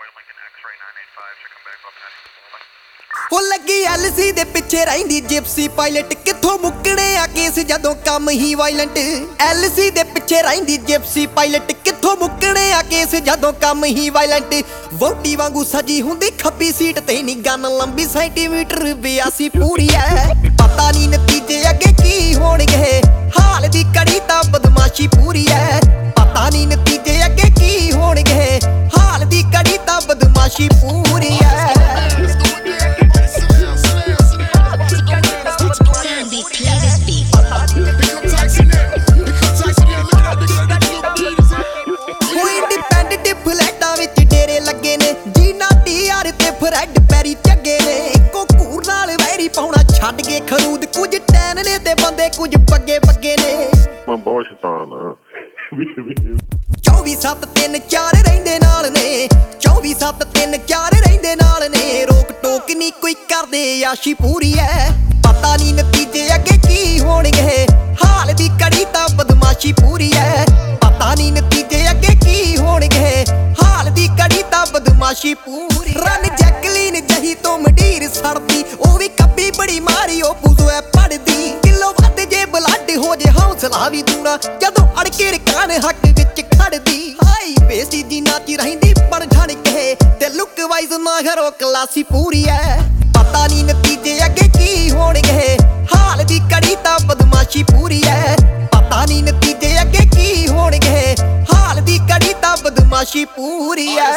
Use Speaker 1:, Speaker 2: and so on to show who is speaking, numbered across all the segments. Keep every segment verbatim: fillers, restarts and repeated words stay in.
Speaker 1: ਉਹ ਲੱਗੀ ਐਲਸੀ ਦੇ ਪਿੱਛੇ ਰਹਿੰਦੀ ਜਿਪਸੀ ਪਾਇਲਟ ਕਿੱਥੋਂ ਮੁੱਕਣੇ ਆ ਕੇਸ ਜਦੋਂ ਕੰਮ ਹੀ ਵਾਇਲੈਂਟ ਐਲਸੀ ਦੇ ਪਿੱਛੇ ਰਹਿੰਦੀ ਜਿਪਸੀ ਪਾਇਲਟ ਕਿੱਥੋਂ ਮੁੱਕਣੇ ਆ ਕੇਸ ਜਦੋਂ ਕੰਮ ਹੀ ਵਾਇਲੈਂਟ ਵੋਟੀ ਵਾਂਗੂ ਸਜੀ ਹੁੰਦੀ ਖੱਬੀ ਸੀਟ ਤੇ ਨੀ ਗਨ ਲੰਬੀ ਸੈਂਟੀਮੀਟਰ ਬਿਆਸੀ ਪੂਰੀ ਐ ਪਤਾ ਨਹੀਂ ਨਤੀਜੇ ਅੱਗੇ ਕੀ ਹੋਣਗੇ ਹਾਲ ਦੀ ਕੜੀ ਤਾਂ ਬਦਮਾਸ਼ੀ ਪੂਰੀ ਐ ਪਤਾ ਨਹੀਂ ਨਤੀਜੇ ਅੱਗੇ ਕੀ ਹੋਣਗੇ ਹਾਲ ਦੀ ਕੜੀ ਤਾਂ ਬਦਮਾਸ਼ੀ ਪੂਰੀ ਐ ਛੱਡ ਕੇ ਖਰੂਦ ਕੁਝ ਟੈਨ ਨੇ ਤੇ ਬੰਦੇ ਕੁਝ ਬੱਗੇ ਬੱਗੇ ਨੇ
Speaker 2: ਮੈਂ ਬਹੁਤ ਸ਼ੈਤਾਨ ਆ
Speaker 1: ਚੌਵੀ ਸੱਤ ਤਿੰਨ ਚਾਰ ਰਹਿੰਦੇ ਨਾਲ ਨੇ ਚੌਵੀ ਸੱਤ ਤਿੰਨ ਚਾਰ ਰਹਿੰਦੇ ਨਾਲ ਨੇ ਰੋਕ ਟੋਕ ਨਹੀਂ ਕੋਈ ਕਰਦੇ ਆਸ਼ੀ ਪੂਰੀ ਐ ਪਤਾ ਨਹੀਂ ਨਤੀਜੇ ਅੱਗੇ ਕੀ ਹੋਣਗੇ ਹਾਲ ਦੀ ਕੜੀ ਤਾਂ ਬਦਮਾਸ਼ੀ ਪੂਰੀ ਐ ਪਤਾ ਨਹੀਂ ਨਤੀਜੇ ਅੱਗੇ ਕੀ ਹੋਣਗੇ ਹਾਲ ਦੀ ਕੜੀ ਤਾਂ ਬਦਮਾਸ਼ੀ ਪੂਰੀ ਰਨ ਜੈਕਲੀਨ ਜਹੀ ਤੋਂ ਮਡੀਰ ਸੜਦੀ ਉਹ ਵੀ ਕੱਬੀ ਬੜੀ ਮਾਰੀ ਉਹ ਬੁਜ਼ੋ ਐ ਪੜਦੀ ਕਿਲੋ ਵੱਧ ਜੇ ਬਲੱਡ ਹੋ ਜੇ ਹੌਸਲਾ ਵੀ ਦੂਣਾ ਜਦੋਂ ਅੜ ਕੇ ਰਕਾਨ ਹੱਕ ਵਿੱਚ ਖੜਦੀ ਹਾਈ ਬੇਸੀ ਦੀ ਨਾਚੀ ਰਹਿੰਦੀ ਪਰ ਛਣ ਕੇ ਤੇ ਲੁੱਕ ਵਾਈਜ਼ ਨਾ ਘਰੋ ਕਲਾਸੀ ਪੂਰੀ ਐ ਪਤਾ ਨਹੀਂ ਨਤੀਜੇ ਅੱਗੇ ਕੀ ਹੋਣਗੇ ਹਾਲ ਦੀ ਕੜੀ ਤਾਂ ਬਦਮਾਸ਼ੀ ਪੂਰੀ ਐ ਪਤਾ ਨਹੀਂ ਨਤੀਜੇ ਅੱਗੇ ਕੀ ਹੋਣਗੇ ਹਾਲ ਦੀ ਕੜੀ ਤਾਂ ਬਦਮਾਸ਼ੀ ਪੂਰੀ ਐ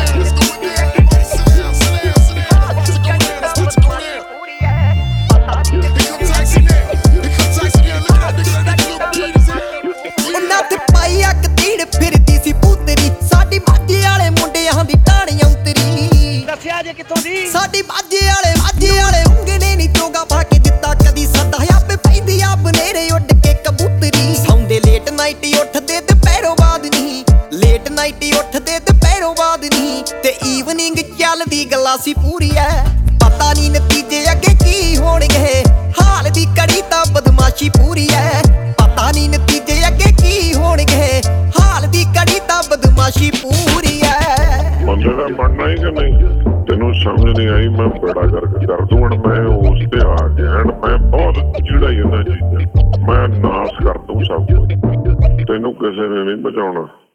Speaker 1: ਸਾਡੀ ਬਾਜੇ ਵਾਲੇ ਬਾਜੇ ਵਾਲੇ ਉਂਗਲੇ ਨੀ ਚੋਗਾ ਪਾ ਕੇ ਦਿੱਤਾ ਕਦੀ ਸਦਾ ਆਪੇ ਪੈਂਦੀ ਆ ਬਨੇਰੇ ਉੱਡ ਕੇ ਕਬੂਤਰੀ ਸੌਂਦੇ ਲੇਟ ਨਾਈਟ ਉੱਠਦੇ ਦੁਪਹਿਰੋਂ ਬਾਅਦ ਨਹੀਂ ਲੇਟ ਨਾਈਟ ਉੱਠਦੇ ਦੁਪਹਿਰੋਂ ਬਾਅਦ ਨਹੀਂ ਤੇ ਈਵਨਿੰਗ ਚੱਲਦੀ ਗਲਾਸੀ ਪੂਰੀ ਐ ਪਤਾ ਨਹੀਂ ਨਤੀਜੇ ਅੱਗੇ ਕੀ ਹੋਣਗੇ ਹਾਲ ਦੀ ਕੜੀ ਤਾਂ ਬਦਮਾਸ਼ੀ ਪੂਰੀ ਐ ਪਤਾ ਨਹੀਂ ਨਤੀਜੇ ਅੱਗੇ ਕੀ ਹੋਣਗੇ ਹਾਲ ਦੀ ਕੜੀ ਤਾਂ ਬਦਮਾਸ਼ੀ ਪੂਰੀ ਐ
Speaker 2: ਬੰਦੇ ਦਾ ਬਣਨਾ ਹੀ ਕਿ ਨਹੀਂ ਤੈਨੂੰ ਸਮਝ ਨਹੀਂ ਆਈ ਮੈਂ ਬੜਾ ਕਰਕੇ ਕਰ ਦੂੰ ਹੁਣ ਮੈਂ ਉਸ ਤੇ ਆ ਗਿਆ ਮੈਂ ਬਹੁਤ ਜਿਹੜਾ ਇਹਨਾਂ ਚੀਜ਼ਾਂ ਮੈਂ ਨਾਸ ਕਰ ਦੂੰ ਸਭ ਕੁਝ ਤੈਨੂੰ ਕਿਸੇ ਨੇ ਨਹੀਂ ਬਚਾਉਣਾ।